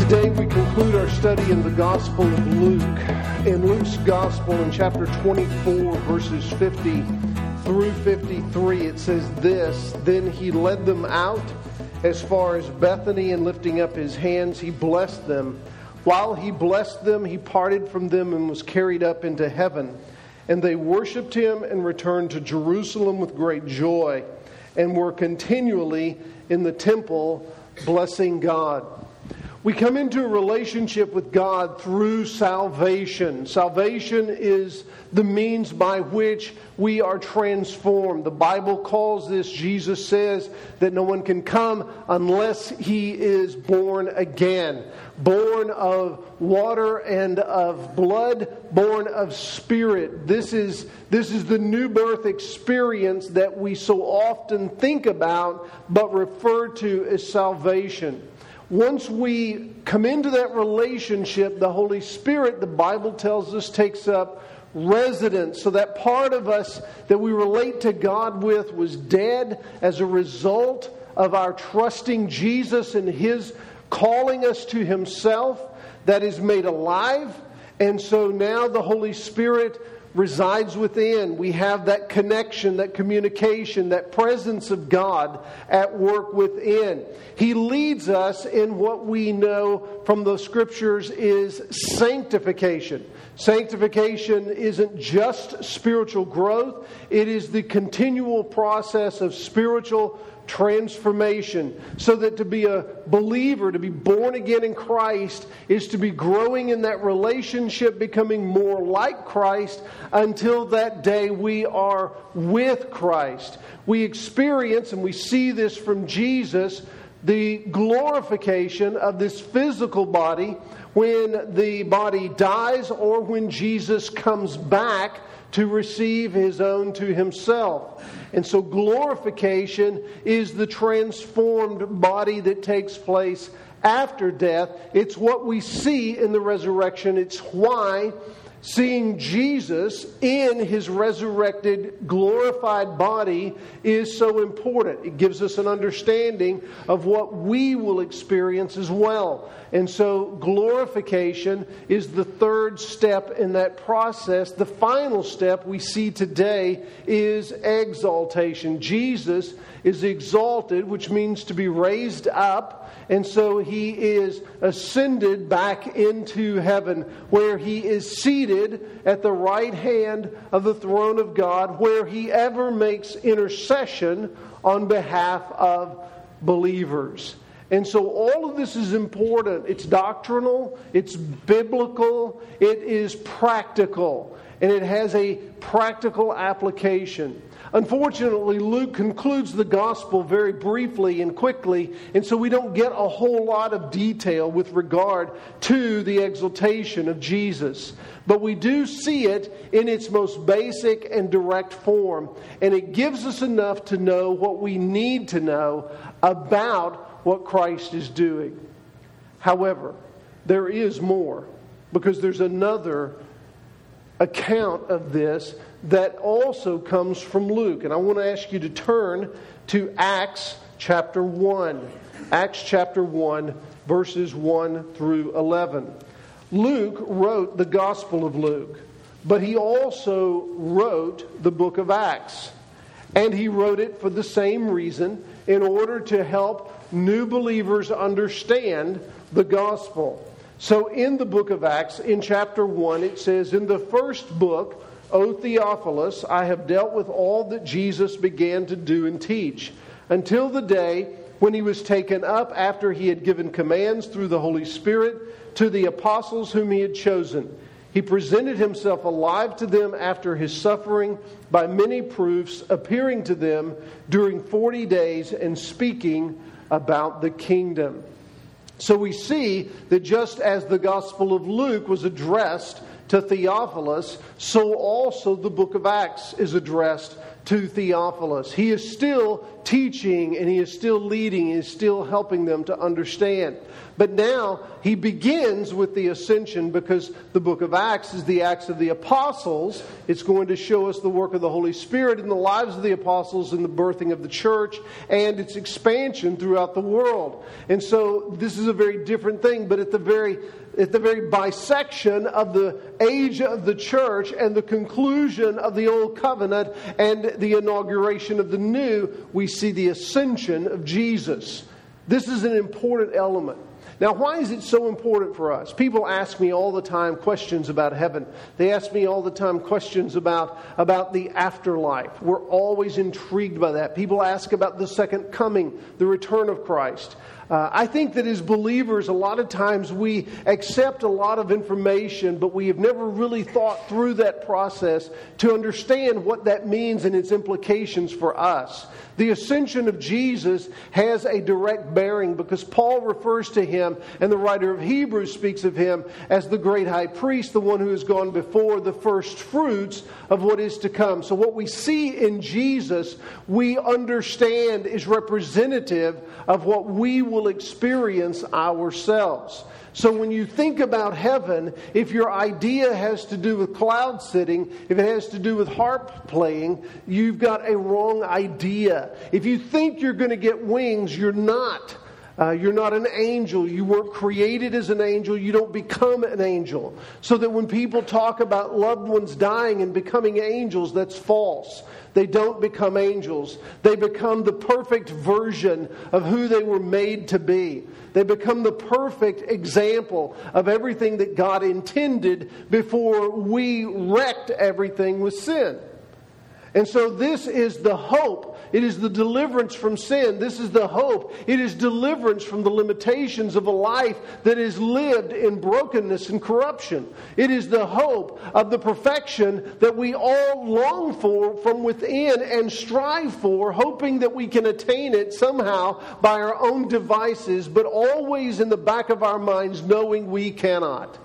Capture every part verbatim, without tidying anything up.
Today we conclude our study in the Gospel of Luke. In Luke's Gospel, in chapter twenty-four, verses fifty through fifty-three, it says this: Then he led them out as far as Bethany, and lifting up his hands, he blessed them. While he blessed them, he parted from them and was carried up into heaven. And they worshipped him and returned to Jerusalem with great joy, and were continually in the temple blessing God. We come into a relationship with God through salvation. Salvation is the means by which we are transformed. The Bible calls this, Jesus says, that no one can come unless he is born again. Born of water and of blood, born of spirit. This is, this is the new birth experience that we so often think about but refer to as salvation. Once we come into that relationship, the Holy Spirit, the Bible tells us, takes up residence. So that part of us that we relate to God with was dead as a result of our trusting Jesus and His calling us to Himself. That is made alive. And so now the Holy Spirit resides within. We have that connection, that communication, that presence of God at work within. He leads us in what we know from the Scriptures is sanctification. Sanctification isn't just spiritual growth. It is the continual process of spiritual transformation, so that to be a believer, to be born again in Christ, is to be growing in that relationship, becoming more like Christ, until that day we are with Christ. We experience, and we see this from Jesus, the glorification of this physical body when the body dies or when Jesus comes back to receive His own to Himself. And so glorification is the transformed body that takes place after death. It's what we see in the resurrection. It's why seeing Jesus in His resurrected, glorified body is so important. It gives us an understanding of what we will experience as well. And so glorification is the third step in that process. The final step we see today is exaltation. Jesus is exalted, which means to be raised up. And so He is ascended back into heaven, where He is seated at the right hand of the throne of God, where He ever makes intercession on behalf of believers. And so all of this is important. It's doctrinal, it's biblical, it is practical, and it has a practical application. Unfortunately, Luke concludes the gospel very briefly and quickly, and so we don't get a whole lot of detail with regard to the exaltation of Jesus. But we do see it in its most basic and direct form, and it gives us enough to know what we need to know about what Christ is doing. However, there is more, because there's another account of this that also comes from Luke. And I want to ask you to turn to Acts chapter one. Acts chapter one, verses one through eleven. Luke wrote the Gospel of Luke, but he also wrote the book of Acts. And he wrote it for the same reason, in order to help new believers understand the gospel. So in the book of Acts, in chapter one, it says, "In the first book, O Theophilus, I have dealt with all that Jesus began to do and teach, until the day when He was taken up after He had given commands through the Holy Spirit to the apostles whom He had chosen. He presented Himself alive to them after His suffering by many proofs, appearing to them during forty days and speaking about the kingdom." So we see that just as the Gospel of Luke was addressed to Theophilus, so also the book of Acts is addressed to Theophilus. He is still teaching and he is still leading. He is still helping them to understand. But now he begins with the ascension because the book of Acts is the Acts of the Apostles. It's going to show us the work of the Holy Spirit in the lives of the apostles and the birthing of the church and its expansion throughout the world. And so this is a very different thing, but at the very At the very bisection of the age of the church and the conclusion of the old covenant and the inauguration of the new, we see the ascension of Jesus. This is an important element. Now, why is it so important for us? People ask me all the time questions about heaven. They ask me all the time questions about, about the afterlife. We're always intrigued by that. People ask about the second coming, the return of Christ. Uh, I think that as believers, a lot of times we accept a lot of information, but we have never really thought through that process to understand what that means and its implications for us. The ascension of Jesus has a direct bearing because Paul refers to him, and the writer of Hebrews speaks of him as the great high priest, the one who has gone before, the first fruits of what is to come. So what we see in Jesus, we understand is representative of what we will experience ourselves. So when you think about heaven, if your idea has to do with cloud sitting, if it has to do with harp playing, you've got a wrong idea. If you think you're going to get wings, you're not. Uh, you're not an angel. You weren't created as an angel. You don't become an angel. So that when people talk about loved ones dying and becoming angels, that's false. They don't become angels. They become the perfect version of who they were made to be. They become the perfect example of everything that God intended before we wrecked everything with sin. And so this is the hope. It is the deliverance from sin. This is the hope. It is deliverance from the limitations of a life that is lived in brokenness and corruption. It is the hope of the perfection that we all long for from within and strive for, hoping that we can attain it somehow by our own devices, but always in the back of our minds knowing we cannot.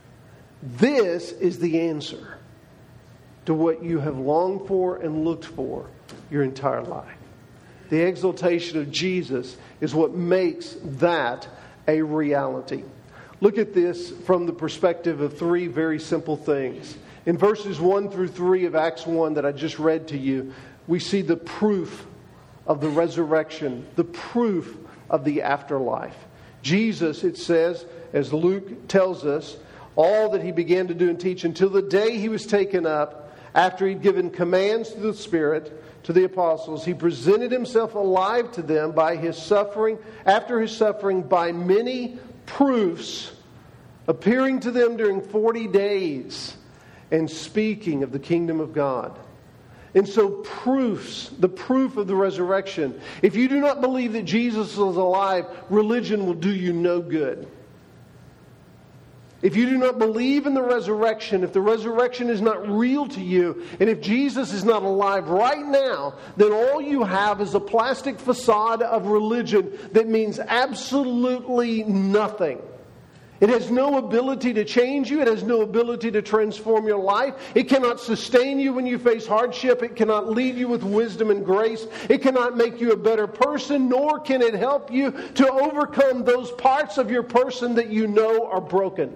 This is the answer to what you have longed for and looked for your entire life. The exaltation of Jesus is what makes that a reality. Look at this from the perspective of three very simple things. In verses one through three of Acts one that I just read to you, we see the proof of the resurrection, the proof of the afterlife. Jesus, it says, as Luke tells us, all that he began to do and teach until the day he was taken up. After he'd given commands to the Spirit, to the apostles, he presented himself alive to them by his suffering, after his suffering, by many proofs, appearing to them during forty days and speaking of the kingdom of God. And so proofs, the proof of the resurrection. If you do not believe that Jesus is alive, religion will do you no good. If you do not believe in the resurrection, if the resurrection is not real to you, and if Jesus is not alive right now, then all you have is a plastic facade of religion that means absolutely nothing. It has no ability to change you. It has no ability to transform your life. It cannot sustain you when you face hardship. It cannot lead you with wisdom and grace. It cannot make you a better person, nor can it help you to overcome those parts of your person that you know are broken.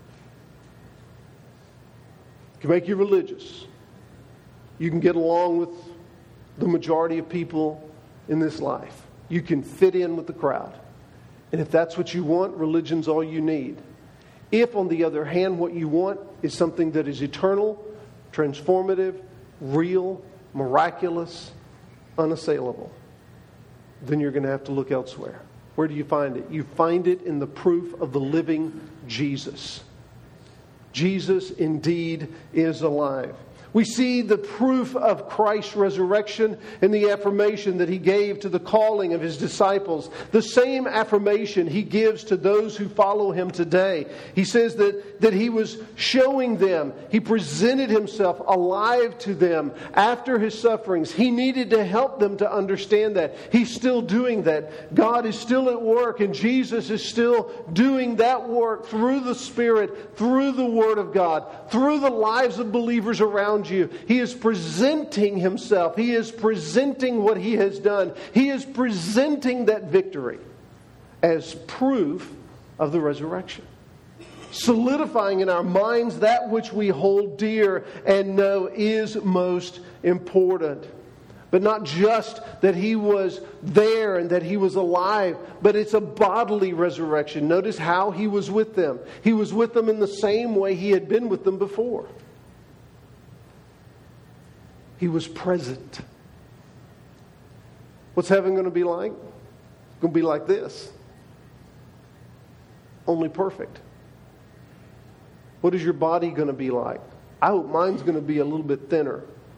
It can make you religious. You can get along with the majority of people in this life. You can fit in with the crowd. And if that's what you want, religion's all you need. If, on the other hand, what you want is something that is eternal, transformative, real, miraculous, unassailable, then you're going to have to look elsewhere. Where do you find it? You find it in the proof of the living Jesus. Jesus indeed is alive. We see the proof of Christ's resurrection in the affirmation that he gave to the calling of his disciples. The same affirmation he gives to those who follow him today. He says that, that he was showing them, he presented himself alive to them after his sufferings. He needed to help them to understand that. He's still doing that. God is still at work, and Jesus is still doing that work through the Spirit, through the Word of God, through the lives of believers around around you. He is presenting Himself. He is presenting what He has done. He is presenting that victory as proof of the resurrection. Solidifying in our minds that which we hold dear and know is most important. But not just that He was there and that He was alive, but it's a bodily resurrection. Notice how He was with them. He was with them in the same way He had been with them before. He was present. What's heaven going to be like? It's going to be like this. Only perfect. What is your body going to be like? I hope mine's going to be a little bit thinner.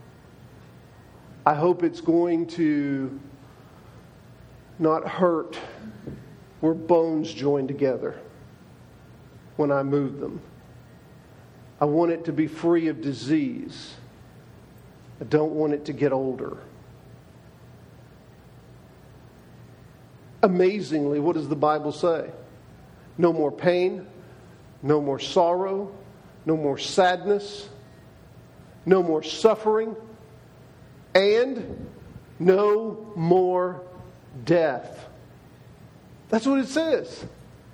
I hope it's going to not hurt where bones join together when I move them. I want it to be free of disease. I don't want it to get older. Amazingly, what does the Bible say? No more pain, no more sorrow, no more sadness, no more suffering, and no more death. That's what it says.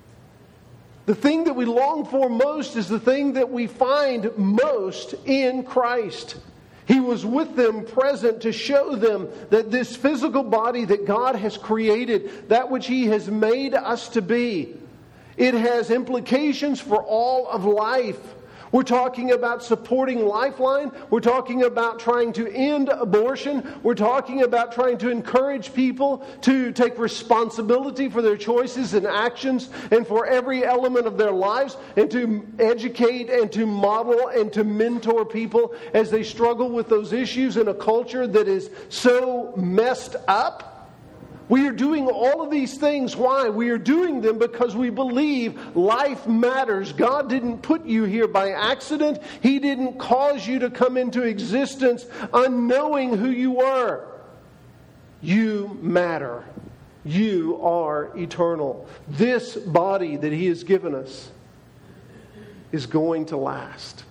The thing that we long for most is the thing that we find most in Christ. He was with them, present, to show them that this physical body that God has created, that which He has made us to be, it has implications for all of life. We're talking about supporting Lifeline. We're talking about trying to end abortion. We're talking about trying to encourage people to take responsibility for their choices and actions and for every element of their lives, and to educate and to model and to mentor people as they struggle with those issues in a culture that is so messed up. We are doing all of these things. Why? We are doing them because we believe life matters. God didn't put you here by accident. He didn't cause you to come into existence unknowing who you were. You matter. You are eternal. This body that He has given us is going to last.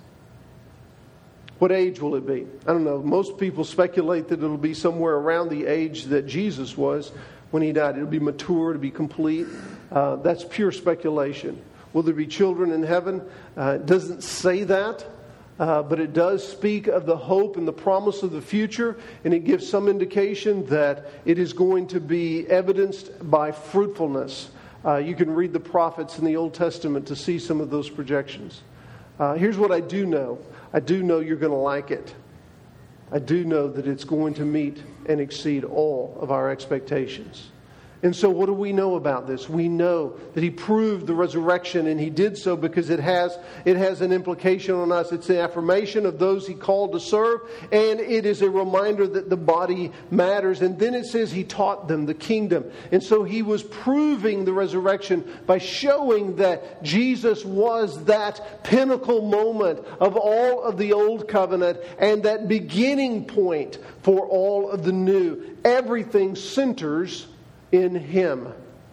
What age will it be? I don't know. Most people speculate that it'll be somewhere around the age that Jesus was when He died. It'll be mature, it'll be complete. Uh, that's pure speculation. Will there be children in heaven? Uh, it doesn't say that, uh, but it does speak of the hope and the promise of the future, and it gives some indication that it is going to be evidenced by fruitfulness. Uh, you can read the prophets in the Old Testament to see some of those projections. Uh, here's what I do know. I do know you're going to like it. I do know that it's going to meet and exceed all of our expectations. And so what do we know about this? We know that He proved the resurrection, and He did so because it has it has an implication on us. It's an affirmation of those He called to serve, and it is a reminder that the body matters. And then it says He taught them the kingdom. And so He was proving the resurrection by showing that Jesus was that pinnacle moment of all of the old covenant and that beginning point for all of the new. Everything centers in Him.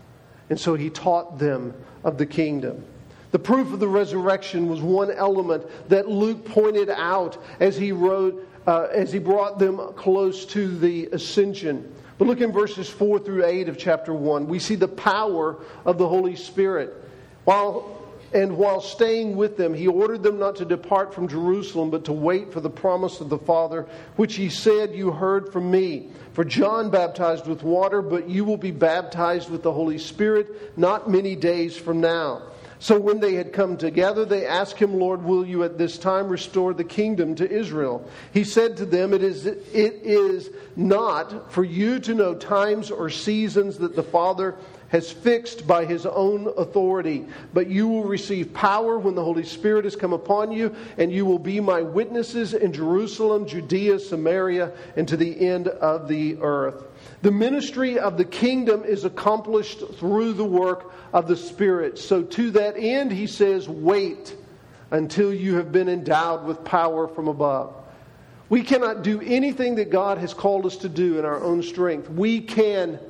And so He taught them of the kingdom. The proof of the resurrection was one element that Luke pointed out as he wrote, uh, as he brought them close to the ascension. But look in verses four through eight of chapter one. We see the power of the Holy Spirit. While And while staying with them, He ordered them not to depart from Jerusalem, but to wait for the promise of the Father, which He said, "You heard from me. For John baptized with water, but you will be baptized with the Holy Spirit not many days from now." So when they had come together, they asked Him, "Lord, will you at this time restore the kingdom to Israel?" He said to them, It is, it is not for you to know times or seasons that the Father has fixed by His own authority. But you will receive power when the Holy Spirit has come upon you, and you will be my witnesses in Jerusalem, Judea, Samaria, and to the end of the earth. The ministry of the kingdom is accomplished through the work of the Spirit. So to that end, He says, wait until you have been endowed with power from above. We cannot do anything that God has called us to do in our own strength. We can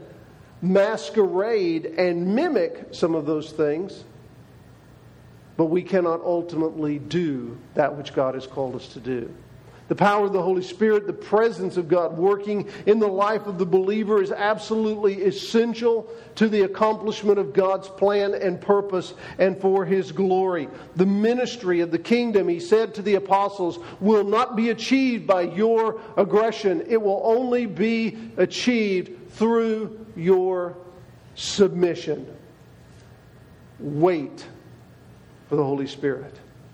masquerade and mimic some of those things, but we cannot ultimately do that which God has called us to do. The power of the Holy Spirit, the presence of God working in the life of the believer is absolutely essential to the accomplishment of God's plan and purpose and for His glory. The ministry of the kingdom, He said to the apostles, will not be achieved by your aggression. It will only be achieved through your submission. Wait for the Holy Spirit.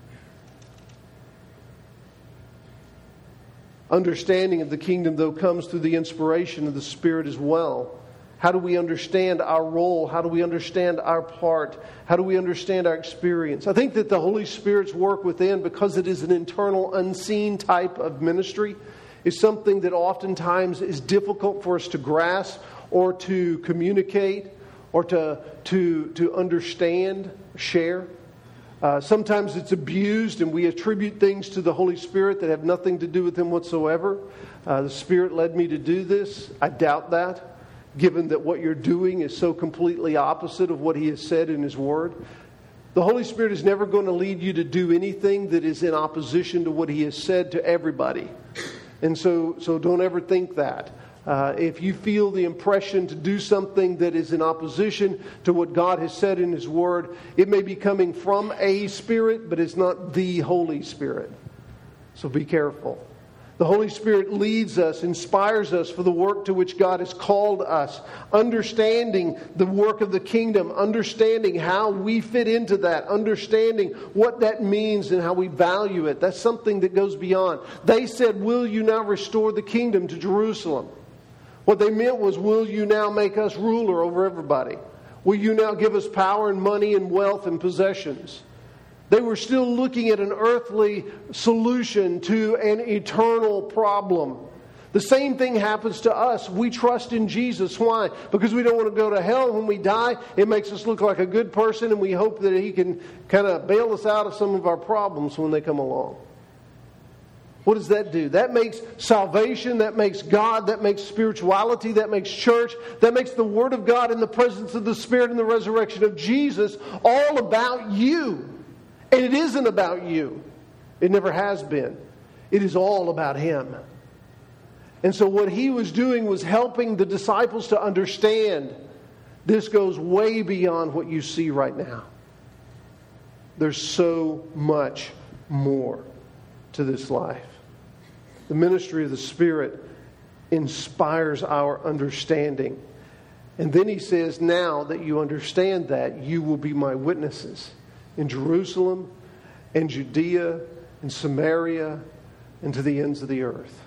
Understanding of the kingdom, though, comes through the inspiration of the Spirit as well. How do we understand our role? How do we understand our part? How do we understand our experience? I think that the Holy Spirit's work within, because it is an internal, unseen type of ministry, is something that oftentimes is difficult for us to grasp or to communicate or to, to, to understand, share. Uh, sometimes it's abused and we attribute things to the Holy Spirit that have nothing to do with Him whatsoever. Uh, the Spirit led me to do this. I doubt that, given that what you're doing is so completely opposite of what He has said in His Word. The Holy Spirit is never going to lead you to do anything that is in opposition to what He has said to everybody. And so, so don't ever think that. Uh, if you feel the impression to do something that is in opposition to what God has said in His Word, it may be coming from a Spirit, but it's not the Holy Spirit. So be careful. The Holy Spirit leads us, inspires us for the work to which God has called us. Understanding the work of the kingdom, understanding how we fit into that, understanding what that means and how we value it. That's something that goes beyond. They said, "Will you now restore the kingdom to Jerusalem?" What they meant was, will you now make us ruler over everybody? Will you now give us power and money and wealth and possessions? They were still looking at an earthly solution to an eternal problem. The same thing happens to us. We trust in Jesus. Why? Because we don't want to go to hell when we die. It makes us look like a good person, and we hope that He can kind of bail us out of some of our problems when they come along. What does that do? That makes salvation, that makes God, that makes spirituality, that makes church, that makes the Word of God and the presence of the Spirit and the resurrection of Jesus all about you. And it isn't about you. It never has been. It is all about Him. And so what He was doing was helping the disciples to understand this goes way beyond what you see right now. There's so much more to this life. The ministry of the Spirit inspires our understanding. And then He says, now that you understand that, you will be my witnesses in Jerusalem and Judea and Samaria and to the ends of the earth.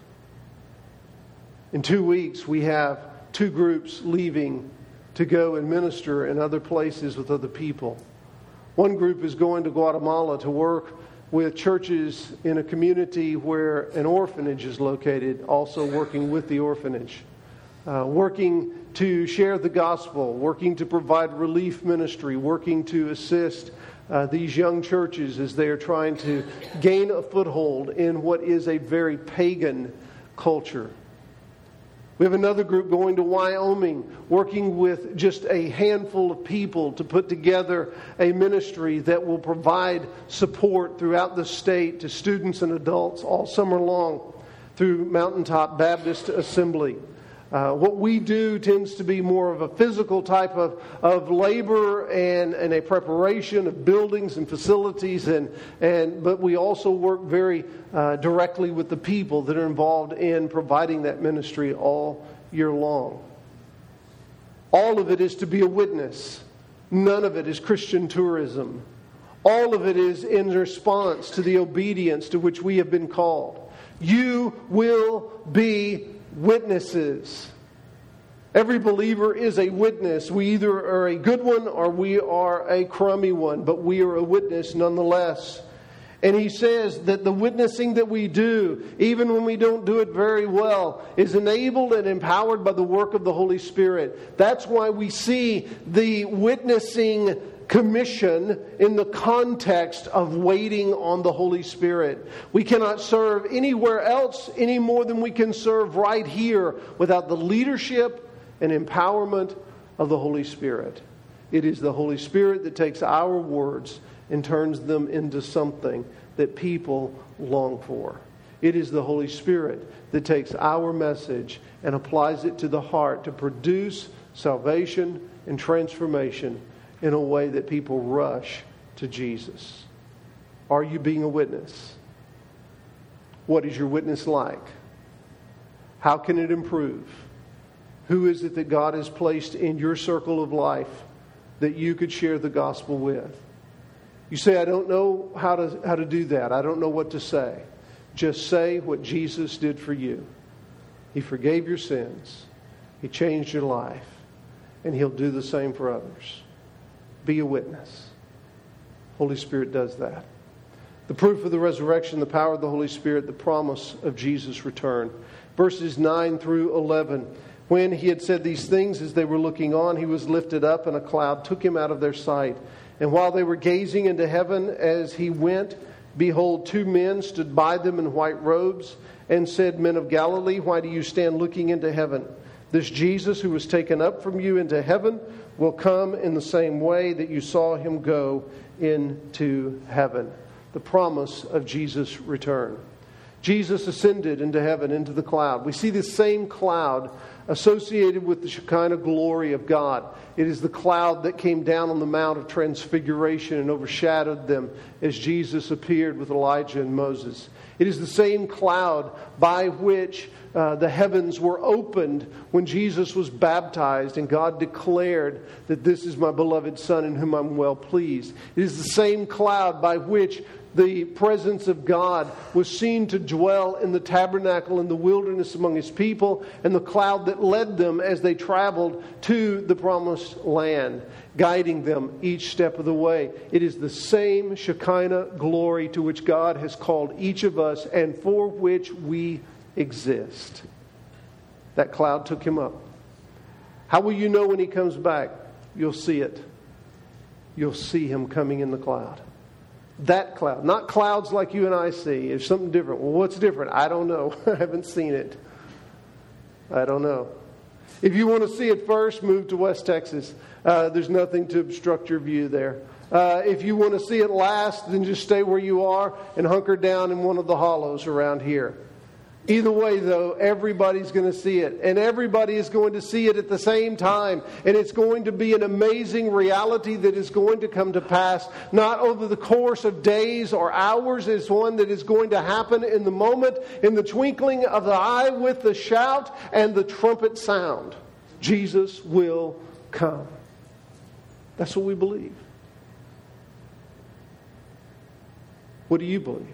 In two weeks, we have two groups leaving to go and minister in other places with other people. One group is going to Guatemala to work with churches in a community where an orphanage is located, also working with the orphanage, uh, working to share the gospel, working to provide relief ministry, working to assist uh, these young churches as they are trying to gain a foothold in what is a very pagan culture. We have another group going to Wyoming, working with just a handful of people to put together a ministry that will provide support throughout the state to students and adults all summer long through Mountaintop Baptist Assembly. Uh, what we do tends to be more of a physical type of, of labor and, and a preparation of buildings and facilities, and, and but we also work very uh, directly with the people that are involved in providing that ministry all year long. All of it is to be a witness. None of it is Christian tourism. All of it is in response to the obedience to which we have been called. You will be witnesses. Every believer is a witness. We either are a good one or we are a crummy one, but we are a witness nonetheless. And he says that the witnessing that we do, even when we don't do it very well, is enabled and empowered by the work of the Holy Spirit. That's why we see the witnessing commission in the context of waiting on the Holy Spirit. We cannot serve anywhere else any more than we can serve right here without the leadership and empowerment of the Holy Spirit. It is the Holy Spirit that takes our words and turns them into something that people long for. It is the Holy Spirit that takes our message and applies it to the heart to produce salvation and transformation in a way that people rush to Jesus. Are you being a witness? What is your witness like? How can it improve? Who is it that God has placed in your circle of life that you could share the gospel with? You say, I don't know how to how to do that. I don't know what to say. Just say what Jesus did for you. He forgave your sins. He changed your life. And He'll do the same for others. Be a witness. Holy Spirit does that. The proof of the resurrection, the power of the Holy Spirit, the promise of Jesus' return. Verses nine through eleven. When He had said these things, as they were looking on, He was lifted up, and a cloud took Him out of their sight. And while they were gazing into heaven as He went, behold, two men stood by them in white robes, and said, Men of Galilee, why do you stand looking into heaven? This Jesus who was taken up from you into heaven will come in the same way that you saw Him go into heaven. The promise of Jesus' return. Jesus ascended into heaven, into the cloud. We see this same cloud associated with the Shekinah glory of God. It is the cloud that came down on the Mount of Transfiguration and overshadowed them as Jesus appeared with Elijah and Moses. It is the same cloud by which uh, the heavens were opened when Jesus was baptized and God declared that this is my beloved Son in whom I'm well pleased. It is the same cloud by which the presence of God was seen to dwell in the tabernacle in the wilderness among His people, and the cloud that led them as they traveled to the promised land, guiding them each step of the way. It is the same Shekinah glory to which God has called each of us and for which we exist. That cloud took Him up. How will you know when He comes back? You'll see it. You'll see Him coming in the cloud. That cloud, not clouds like you and I see. It's something different. Well, what's different? I don't know. I haven't seen it. I don't know. If you want to see it first, move to West Texas. Uh, there's nothing to obstruct your view there. Uh, if you want to see it last, then just stay where you are and hunker down in one of the hollows around here. Either way, though, everybody's going to see it. And everybody is going to see it at the same time. And it's going to be an amazing reality that is going to come to pass, not over the course of days or hours. It's one that is going to happen in the moment, in the twinkling of the eye, with the shout and the trumpet sound. Jesus will come. That's what we believe. What do you believe?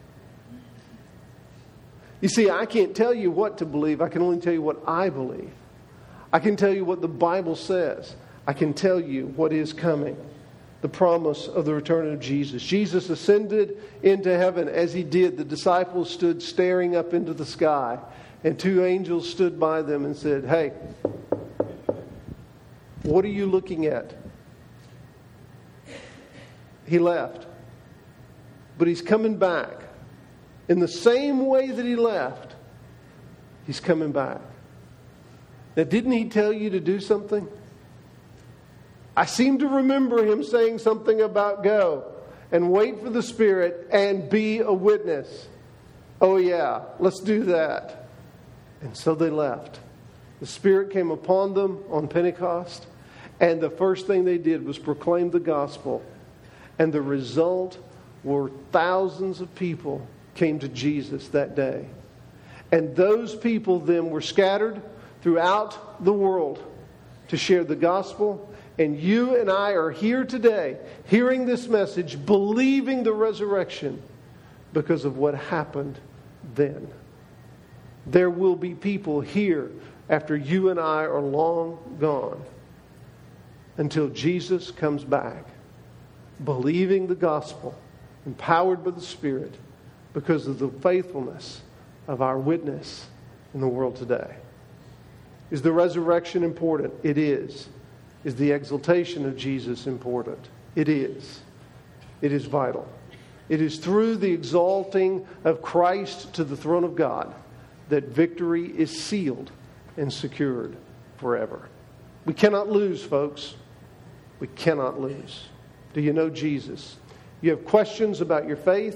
You see, I can't tell you what to believe. I can only tell you what I believe. I can tell you what the Bible says. I can tell you what is coming. The promise of the return of Jesus. Jesus ascended into heaven. As He did, the disciples stood staring up into the sky. And two angels stood by them and said, Hey, what are you looking at? He left. But He's coming back. In the same way that He left, He's coming back. Now, didn't He tell you to do something? I seem to remember Him saying something about go and wait for the Spirit and be a witness. Oh yeah, let's do that. And so they left. The Spirit came upon them on Pentecost, and the first thing they did was proclaim the gospel. And the result were thousands of people came to Jesus that day. And those people then were scattered throughout the world to share the gospel. And you and I are here today, hearing this message, believing the resurrection because of what happened then. There will be people here after you and I are long gone until Jesus comes back, believing the gospel, empowered by the Spirit, because of the faithfulness of our witness in the world today. Is the resurrection important? It is. Is the exaltation of Jesus important? It is. It is vital. It is through the exalting of Christ to the throne of God that victory is sealed and secured forever. We cannot lose, folks. We cannot lose. Do you know Jesus? You have questions about your faith?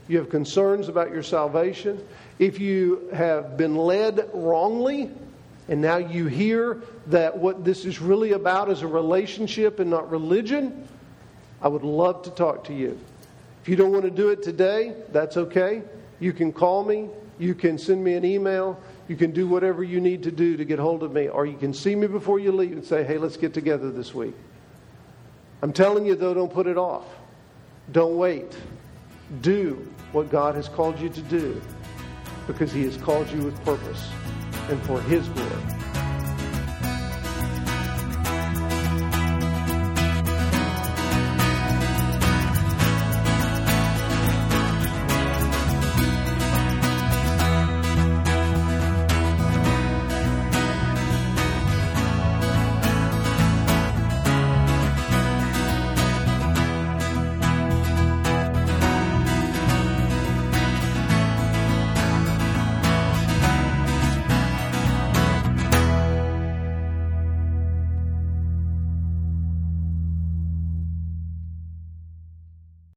you have concerns about your salvation, if you have been led wrongly, and now you hear that what this is really about is a relationship and not religion, I would love to talk to you. If you don't want to do it today, that's okay. You can call me. You can send me an email. You can do whatever you need to do to get hold of me. Or you can see me before you leave and say, hey, let's get together this week. I'm telling you, though, don't put it off. Don't wait. Do what God has called you to do, because He has called you with purpose and for His glory.